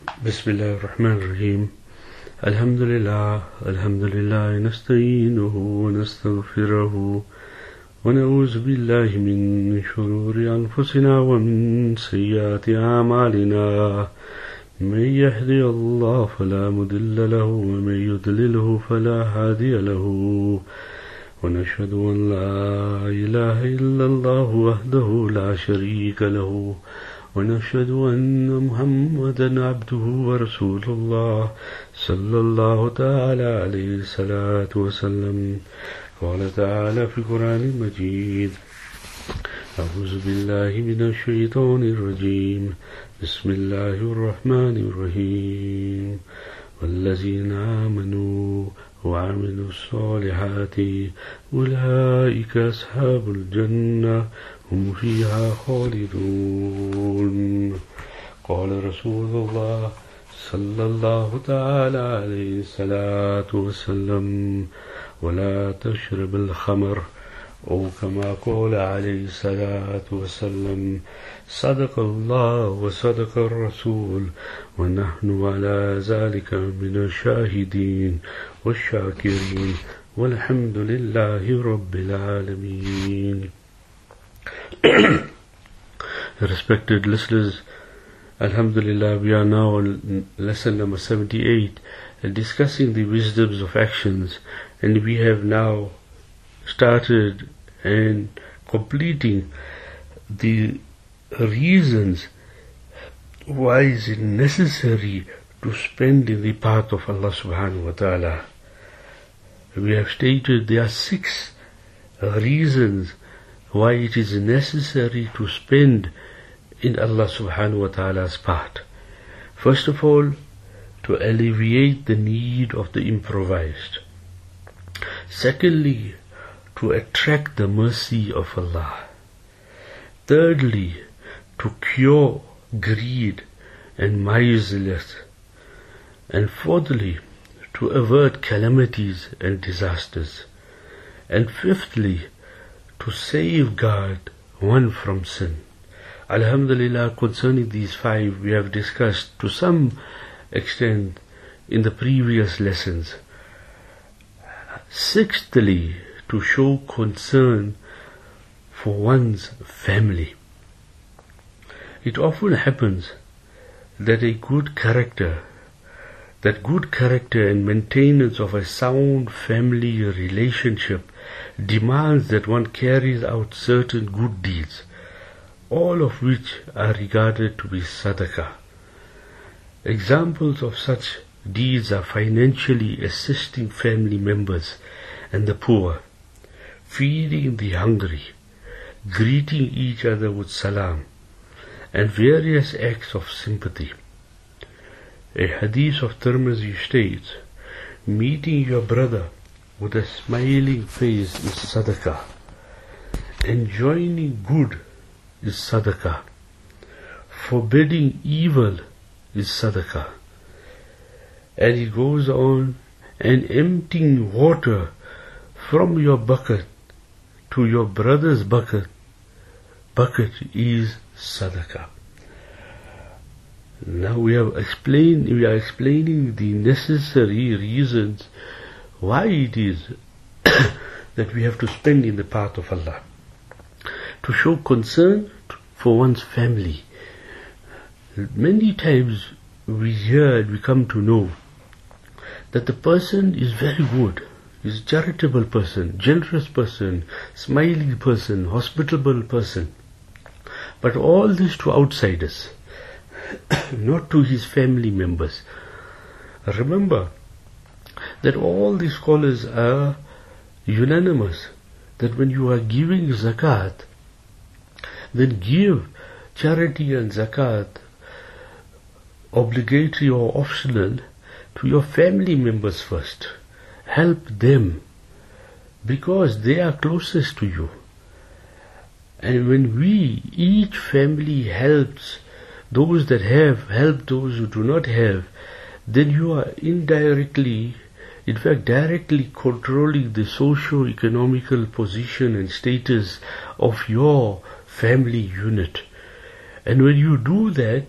بسم الله الرحمن الرحيم الحمد لله نستعينه ونستغفره ونعوذ بالله من شرور أنفسنا ومن سيئات أعمالنا من يهدي الله فلا مضل له ومن يضلله فلا هادي له ونشهد أن لا إله إلا الله وحده لا شريك له ونشهد أن محمدا عبده ورسول الله صلى الله تعالى عليه الصلاة والسلام. قال تعالى في القرآن المجيد: أعوذ بالله من الشيطان الرجيم بسم الله الرحمن الرحيم والذين آمنوا وعملوا الصالحات أولئك أصحاب الجنة هم فيها خالدون. قال رسول الله صلى الله تعالى عليه الصلاة والسلام: ولا تشرب الخمر، أو كما قال عليه الصلاة والسلام: صدق الله وصدق الرسول ونحن على ذلك من الشاهدين والشاكرين والحمد لله رب العالمين. Respected listeners, Alhamdulillah, we are now on lesson number 78, discussing the wisdoms of actions, and we have now started and completing the reasons why is it necessary to spend in the path of Allah subhanahu wa ta'ala. We have stated there are 6 reasons why it is necessary to spend in Allah subhanahu wa ta'ala's path. First of all, to alleviate the need of the improvised. Secondly, to attract the mercy of Allah. Thirdly, to cure greed and miserliness. And fourthly, to avert calamities and disasters. And fifthly, to safeguard one from sin. Alhamdulillah, concerning these 5 we have discussed to some extent in the previous lessons. Sixthly, to show concern for one's family. It often happens that good character and maintenance of a sound family relationship demands that one carries out certain good deeds, all of which are regarded to be sadaqah. Examples of such deeds are financially assisting family members and the poor, feeding the hungry, greeting each other with salam, and various acts of sympathy. A hadith of Tirmidhi states, meeting your brother with a smiling face is sadaqah. Enjoining good is sadaqah. Forbidding evil is sadaqah. And he goes on, and emptying water from your bucket to your brother's bucket is sadaqah. Now we are explaining the necessary reasons why it is that we have to spend in the path of Allah. To show concern for one's family. Many times we come to know that the person is very good, is a charitable person, generous person, smiling person, hospitable person. But all this to outsiders, not to his family members. Remember that all the scholars are unanimous that when you are giving zakat, then give charity and zakat, obligatory or optional, to your family members first. Help them, because they are closest to you. And when each family helps those that have, help those who do not have, then you are indirectly, in fact directly controlling the socio-economical position and status of your family unit. And when you do that,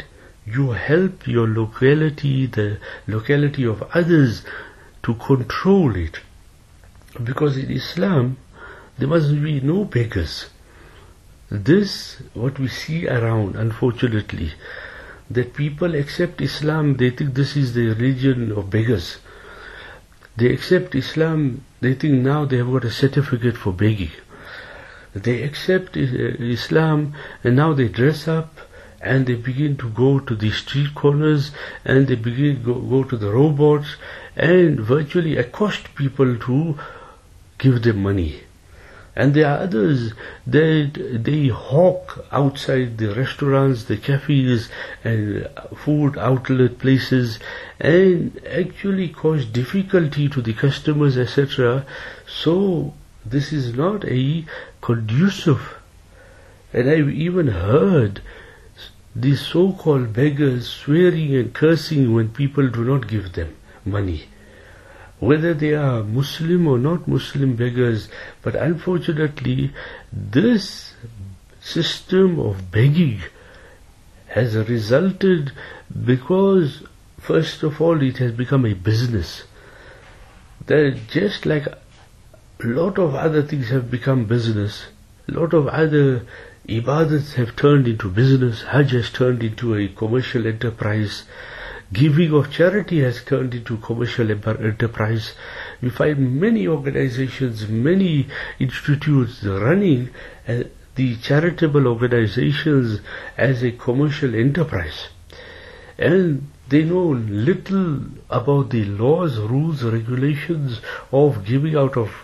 you help your locality, the locality of others, to control it. Because in Islam, there must be no beggars. This, what we see around, unfortunately, that people accept Islam, they think this is the religion of beggars. They accept Islam, they think now they have got a certificate for begging. They accept Islam, and now they dress up, and they begin to go to the street corners, and they begin to go to the robots, and virtually accost people to give them money. And there are others that they hawk outside the restaurants, the cafes, and food outlet places, and actually cause difficulty to the customers, etc. So this is not a conducive. And I've even heard these so-called beggars swearing and cursing when people do not give them money. Whether they are Muslim or not Muslim beggars, but unfortunately this system of begging has resulted because, first of all, it has become a business. That just like a lot of other things have become business, a lot of other ibadats have turned into business, Hajj has turned into a commercial enterprise, giving of charity has turned into commercial enterprise. We find many organizations, many institutes running the charitable organizations as a commercial enterprise. And they know little about the laws, rules, regulations of giving out of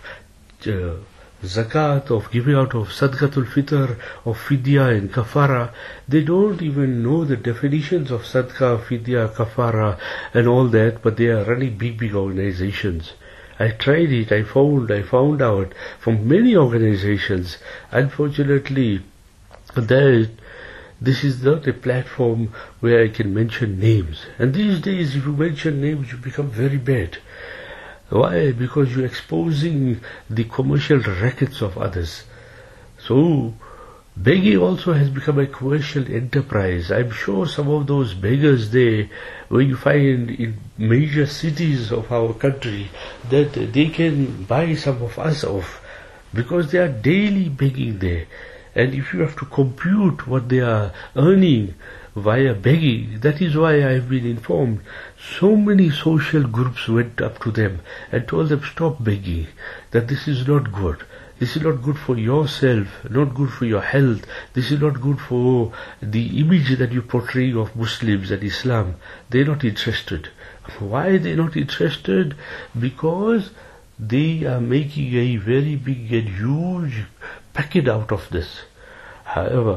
zakat, of giving out of sadaqatul fitr, of fidya and kafara. They don't even know the definitions of sadaqah, fidya, kafara and all that, but they are running big organizations. I tried it, I found out from many organizations, unfortunately, that this is not a platform where I can mention names. And these days, if you mention names, you become very bad. Why? Because you're exposing the commercial rackets of others. So, begging also has become a commercial enterprise. I'm sure some of those beggars there, where you find in major cities of our country, that they can buy some of us off, because they are daily begging there. And if you have to compute what they are earning via begging, that is why I have been informed. So many social groups went up to them and told them, stop begging, that this is not good. This is not good for yourself, not good for your health. This is not good for the image that you portray of Muslims and Islam. They're not interested. Why are they not interested? Because they are making a very big and huge packet out of this. However,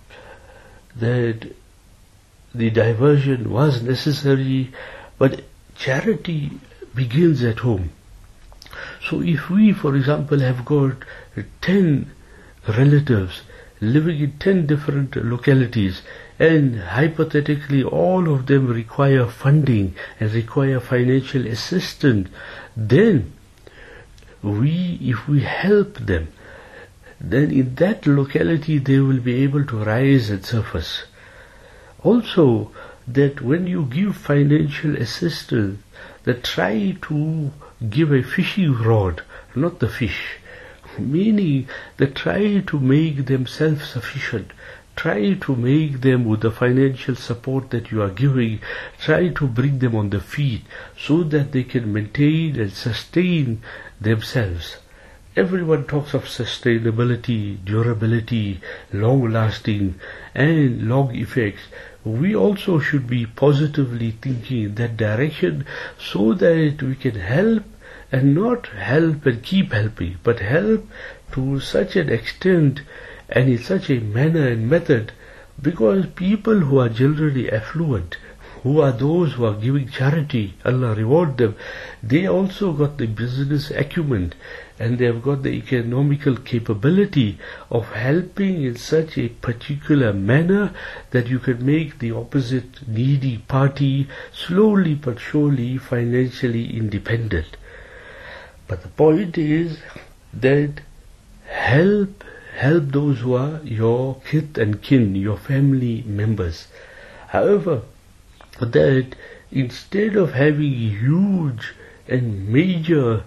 that the diversion was necessary, but charity begins at home. So if we, for example, have got 10 relatives living in 10 different localities, and hypothetically all of them require funding and require financial assistance, then if we help them, then in that locality they will be able to rise and surface. Also, that when you give financial assistance, that try to give a fishing rod, not the fish. Meaning that try to make them self-sufficient. Try to make them, with the financial support that you are giving, try to bring them on the feet so that they can maintain and sustain themselves. Everyone talks of sustainability, durability, long-lasting and long effects. We also should be positively thinking in that direction so that we can help, and not help and keep helping, but help to such an extent and in such a manner and method, because people who are generally affluent, who are those who are giving charity, Allah reward them, they also got the business acumen and they have got the economical capability of helping in such a particular manner that you can make the opposite needy party slowly but surely financially independent. But the point is that help those who are your kith and kin, your family members. However, that instead of having huge and major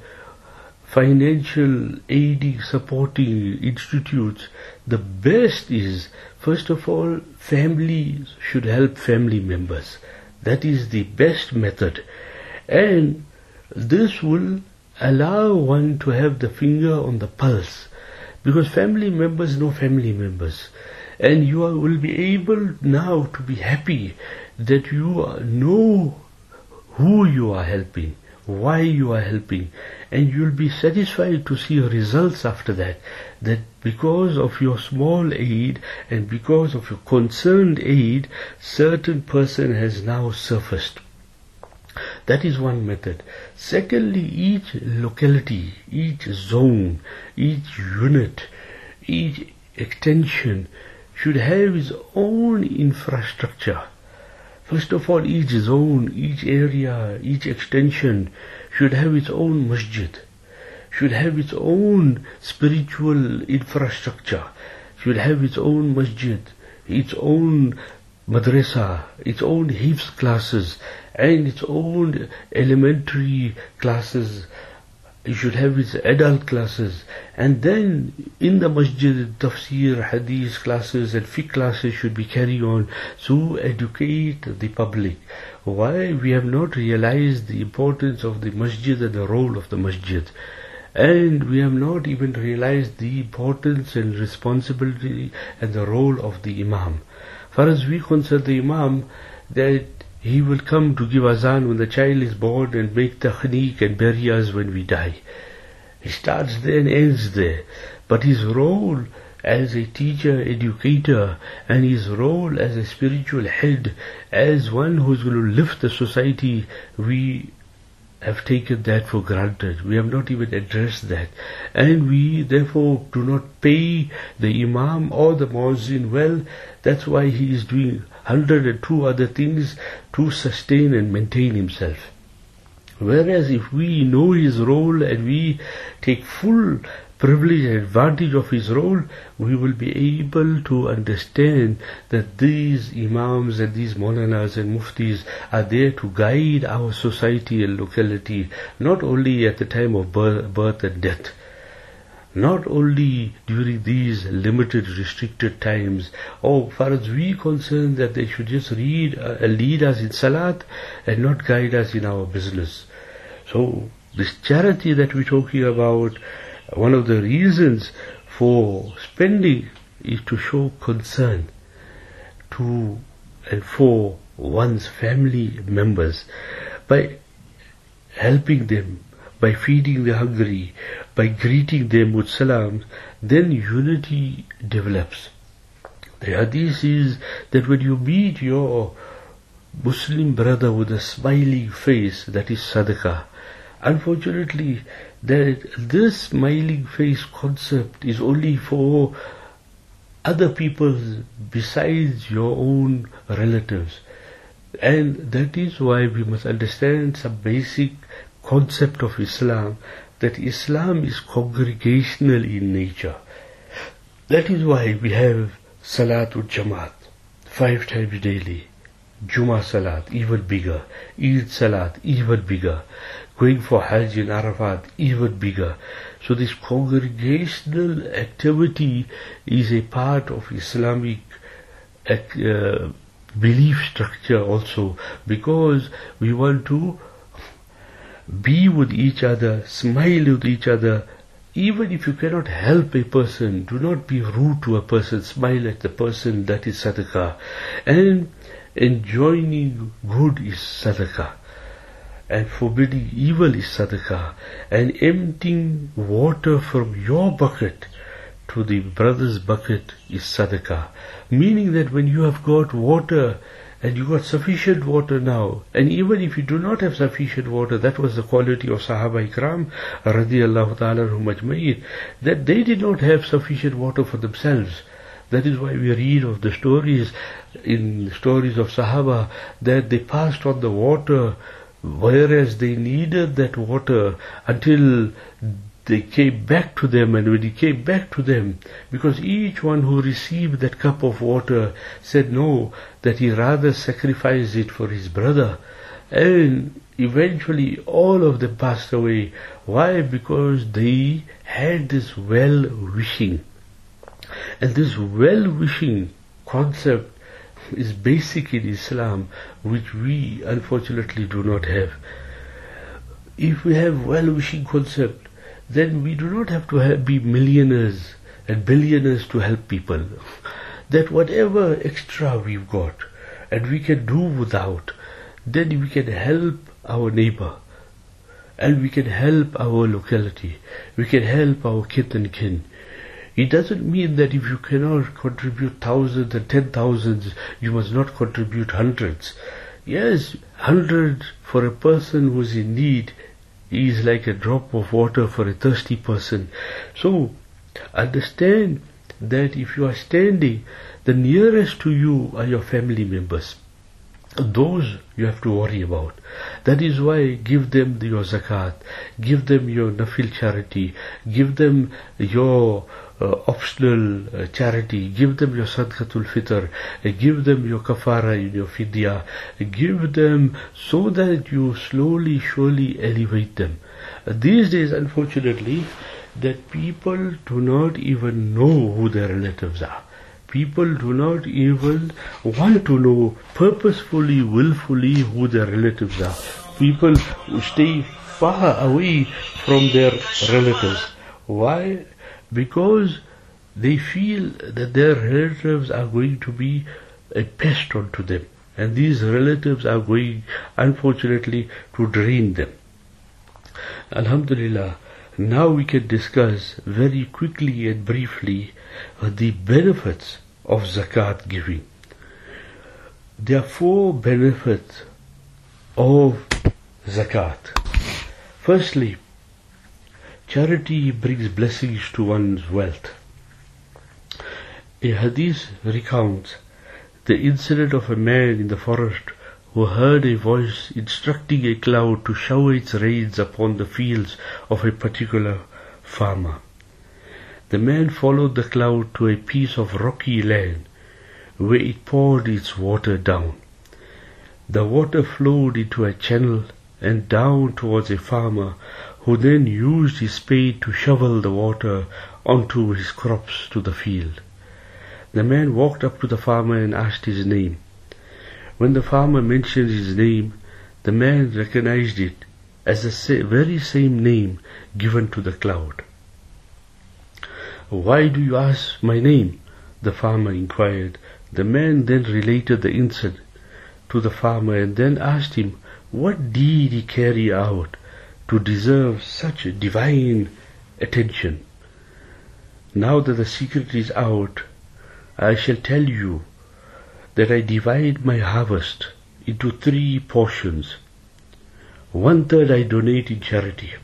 financial aiding, supporting institutes, the best is, first of all, families should help family members. That is the best method. And this will allow one to have the finger on the pulse, because family members know family members. And you will be able now to be happy that you know who you are helping, why you are helping, and you'll be satisfied to see results after that, that because of your small aid and because of your concerned aid, certain person has now surfaced. That is one method. Secondly, each locality, each zone, each unit, each extension should have its own infrastructure. First of all, each zone, each area, each extension should have its own masjid, should have its own spiritual infrastructure, should have its own masjid, its own madrasa, its own hifz classes, and its own elementary classes. It should have its adult classes, and then in the masjid, tafsir, hadith classes and fiqh classes should be carried on to educate the public. Why? We have not realized the importance of the masjid and the role of the masjid. And we have not even realized the importance and responsibility and the role of the imam. Far as we concern the imam, that he will come to give azan when the child is born and make takhneek and bury us when we die. He starts there and ends there. But his role as a teacher, educator, and his role as a spiritual head, as one who's going to lift the society, we have taken that for granted. We have not even addressed that. And we therefore do not pay the imam or the muezzin well. That's why he is doing 102 other things to sustain and maintain himself. Whereas if we know his role and we take full privilege and advantage of his role, we will be able to understand that these imams and these maulanas and muftis are there to guide our society and locality, not only at the time of birth and death, not only during these limited, restricted times. Far as we concerned, that they should just lead us in salat and not guide us in our business. So this charity that we're talking about, one of the reasons for spending is to show concern to and for one's family members by helping them, by feeding the hungry, by greeting them with salam. Then unity develops. The hadith is that when you meet your Muslim brother with a smiling face, that is sadaqah. Unfortunately, that this smiling face concept is only for other people besides your own relatives. And that is why we must understand some basic concept of Islam, that Islam is congregational in nature. That is why we have Salatul Jamaat 5 times daily, Jummah Salat even bigger, Eid Salat even bigger, going for Hajj in Arafat even bigger. So this congregational activity is a part of Islamic belief structure also, because we want to be with each other, smile with each other. Even if you cannot help a person, do not be rude to a person, smile at the person. That is sadaqah. And enjoining good is sadaqah, and forbidding evil is sadaqah, and emptying water from your bucket to the brother's bucket is sadaqah. Meaning that when you have got water, and you got sufficient water now, and even if you do not have sufficient water, that was the quality of Sahaba Ikram radiyallahu ta'ala anhum ajma'in, that they did not have sufficient water for themselves. That is why we read of the stories, in stories of Sahaba, that they passed on the water, whereas they needed that water until they came back to them, and when he came back to them, because each one who received that cup of water said no, that he rather sacrificed it for his brother, and eventually all of them passed away. Why? Because they had this well-wishing. And this well-wishing concept is basic in Islam, which we unfortunately do not have. If we have well-wishing concept, then we do not have to be millionaires and billionaires to help people. That whatever extra we've got and we can do without, then we can help our neighbor, and we can help our locality, we can help our kith and kin. It doesn't mean that if you cannot contribute thousands and 10,000s, you must not contribute hundreds. Yes, 100 for a person who is in need is like a drop of water for a thirsty person. So, understand that if you are standing, the nearest to you are your family members. Those you have to worry about. That is why give them your zakat, give them your nafil charity, give them your optional charity, give them your sadaqatul fitr, give them your kafara in your fidya, give them so that you slowly, surely elevate them. These days, unfortunately, that people do not even know who their relatives are. People do not even want to know purposefully, willfully who their relatives are. People stay far away from their relatives. Why? Because they feel that their relatives are going to be a pest onto them. And these relatives are going, unfortunately, to drain them. Alhamdulillah, now we can discuss very quickly and briefly the benefits of zakat giving. There are 4 benefits of zakat. Firstly, charity brings blessings to one's wealth. A hadith recounts the incident of a man in the forest who heard a voice instructing a cloud to shower its rains upon the fields of a particular farmer. The man followed the cloud to a piece of rocky land where it poured its water down. The water flowed into a channel and down towards a farmer, who then used his spade to shovel the water onto his crops to the field. The man walked up to the farmer and asked his name. When the farmer mentioned his name, the man recognized it as the very same name given to the cloud. "Why do you ask my name?" the farmer inquired. The man then related the incident to the farmer and then asked him what deed he carried out to deserve such divine attention. "Now that the secret is out, I shall tell you that I divide my harvest into 3 portions. 1/3 I donate in charity.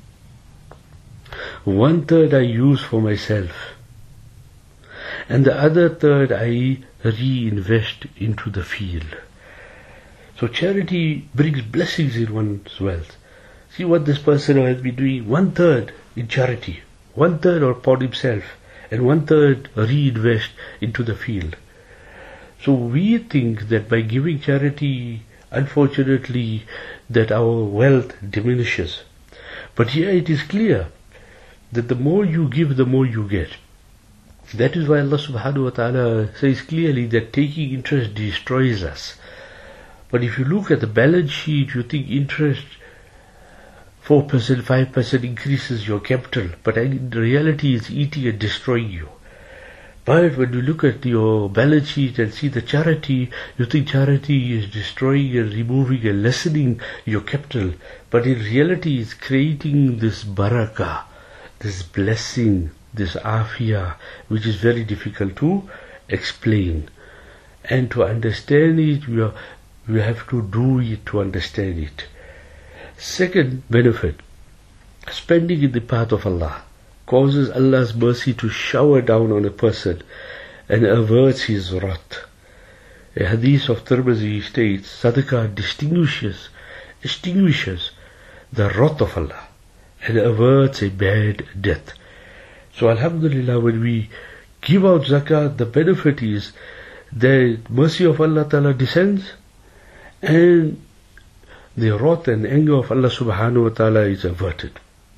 1/3 I use for myself. And the other 1/3 I reinvest into the field." So charity brings blessings in one's wealth. See what this person has been doing. 1/3 in charity, 1/3 upon himself, and 1/3 reinvest into the field. So we think that by giving charity, unfortunately, that our wealth diminishes. But here it is clear that the more you give, the more you get. That is why Allah subhanahu wa ta'ala says clearly that taking interest destroys us. But if you look at the balance sheet, you think interest 4%, 5% increases your capital, but in reality it's eating and destroying you. But when you look at your balance sheet and see the charity, you think charity is destroying and removing and lessening your capital. But in reality it's creating this barakah, this blessing, this afiyah, which is very difficult to explain. And to understand it, we have to do it to understand it. Second benefit, spending in the path of Allah causes Allah's mercy to shower down on a person and averts his wrath. A hadith of Tirmidhi states, Sadaqah extinguishes the wrath of Allah. and averts a bad death. So alhamdulillah, when we give out zakat, the benefit is the mercy of Allah Ta'ala descends, and the wrath and anger of Allah Subhanahu wa Ta'ala is averted.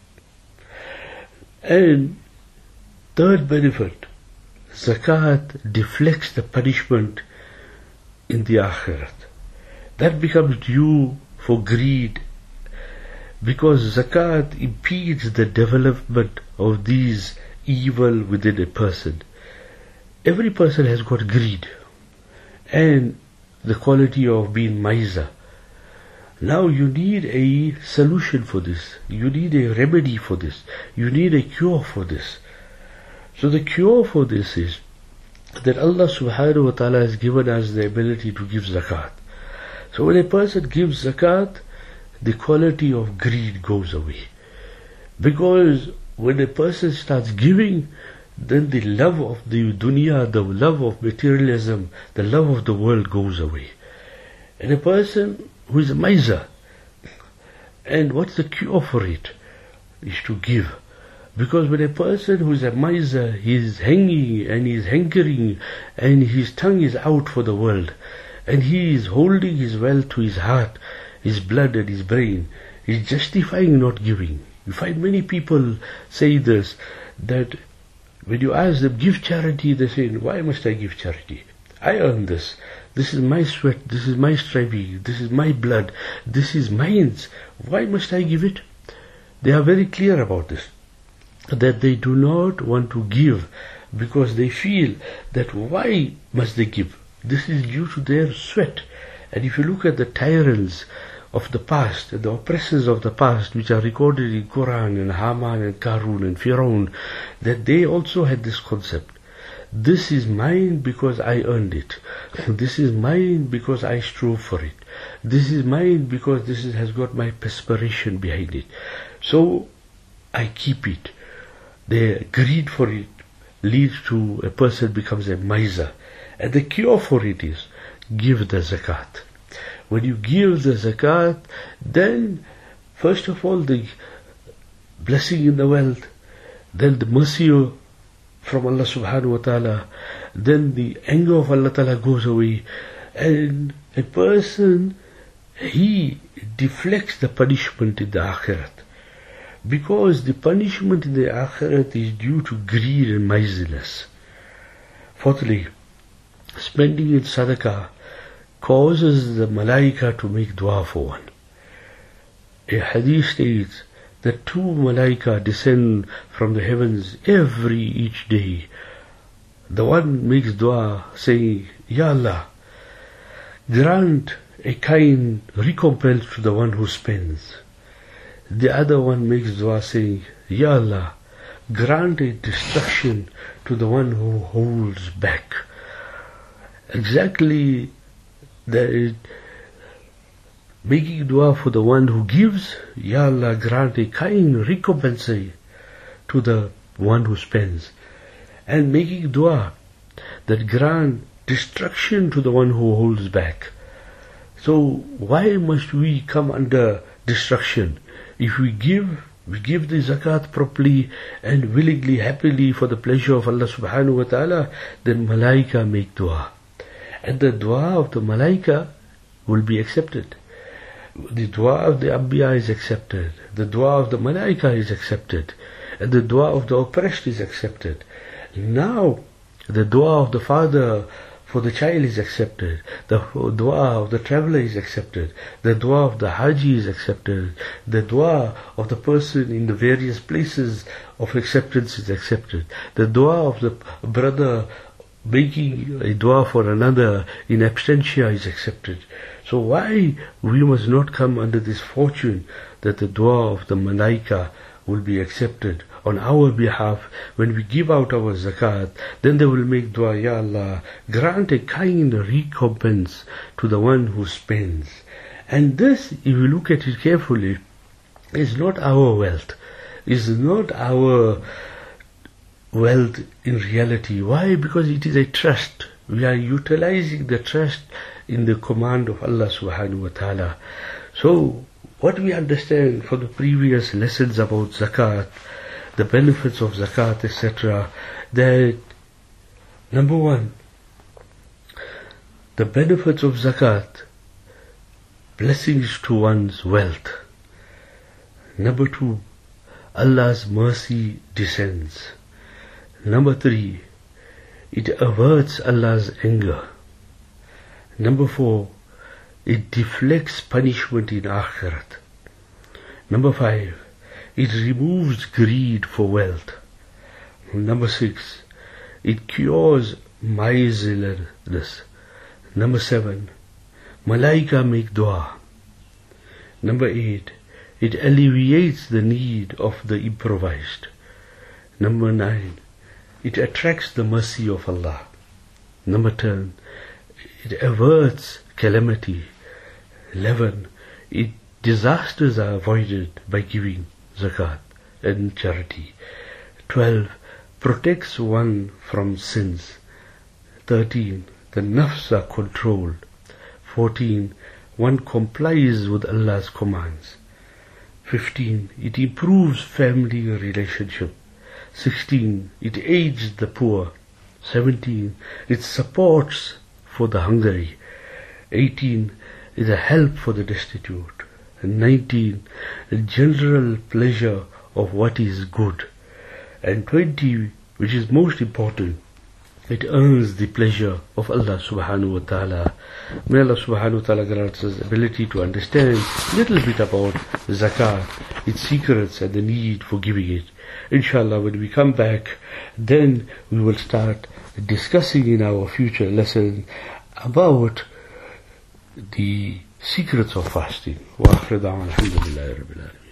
And third benefit, zakat deflects the punishment in the akhirat. That becomes due for greed, because zakat impedes the development of these evil within a person. Every person has got greed and the quality of being miser. Now you need a solution for this. You need a remedy for this. You need a cure for this. So the cure for this is that Allah Subhanahu wa Ta'ala has given us the ability to give zakat. So when a person gives zakat, the quality of greed goes away. Because when a person starts giving, then the love of the dunya, the love of materialism, the love of the world goes away. And a person who is a miser, and what's the cure for it? Is to give. Because when a person who is a miser, he is hanging and he is hankering and his tongue is out for the world, and he is holding his wealth to his heart, his blood and his brain, he is justifying not giving. You find many people say this, that when you ask them, give charity, they say, why must I give charity? I earn this. This is my sweat, this is my striving, this is my blood, this is mine. Why must I give it? They are very clear about this, that they do not want to give because they feel that why must they give? This is due to their sweat. And if you look at the tyrants of the past, the oppressors of the past, which are recorded in Quran, and Haman and Qarun and Firaun, that they also had this concept. This is mine because I earned it. This is mine because I strove for it. This is mine because this has got my perspiration behind it. So I keep it. The greed for it leads to a person becomes a miser. And the cure for it is give the zakat. When you give the zakat, then first of all the blessing in the wealth, then the mercy from Allah Subhanahu wa Ta'ala, then the anger of Allah Ta'ala goes away, and a person, he deflects the punishment in the akhirat. Because the punishment in the akhirat is due to greed and miserliness. Fourthly, spending in sadaqah causes the malaika to make dua for one. A hadith states that 2 malaika descend from the heavens each day. The one makes dua saying, Ya Allah, grant a kind recompense to the one who spends. The other one makes dua saying, Ya Allah, grant a destruction to the one who holds back. Exactly, making dua for the one who gives, Ya Allah, grant a kind recompense to the one who spends. And making dua that grant destruction to the one who holds back. So why must we come under destruction? If we give the zakat properly and willingly, happily for the pleasure of Allah Subhanahu wa Ta'ala, then malaika make dua. And the dua of the malaika will be accepted. The dua of the Anbiya is accepted. The dua of the malaika is accepted. And the dua of the oppressed is accepted. Now, the dua of the father for the child is accepted. The dua of the traveler is accepted. The dua of the haji is accepted. The dua of the person in the various places of acceptance is accepted. The dua of the brother making a dua for another in absentia is accepted. So why we must not come under this fortune that the dua of the malaika will be accepted on our behalf when we give out our zakat? Then they will make dua, Ya Allah, grant a kind recompense to the one who spends. And this, if you look at it carefully, is not our wealth, is not our wealth in reality. Why? Because it is a trust. We are utilizing the trust in the command of Allah Subhanahu wa Ta'ala. So what we understand from the previous lessons about zakat, the benefits of zakat, etc., that number one, the benefits of zakat, blessings to one's wealth. Number two, Allah's mercy descends. Number three, it averts Allah's anger. Number four, it deflects punishment in Akhirat. Number five, it removes greed for wealth. Number six, it cures miserliness. Number seven, Malaika make dua. Number eight, it alleviates the need of the improvised. Number nine, it attracts the mercy of Allah. Number 10, it averts calamity. 11, disasters are avoided by giving zakat and charity. 12, protects one from sins. 13, the nafs are controlled. 14, one complies with Allah's commands. 15, it improves family relationship. 16, it aids the poor. 17, it supports for the hungry. 18, is a help for the destitute. And 19, a general pleasure of what is good. And 20, which is most important, it earns the pleasure of Allah subhanahu wa ta'ala. May Allah subhanahu wa ta'ala grant us ability to understand a little bit about zakat, its secrets and the need for giving it. Inshallah, when we come back, then we will start discussing in our future lesson about the secrets of fasting. Wa akhir da'wana alhamdulillahi rabbil alamin.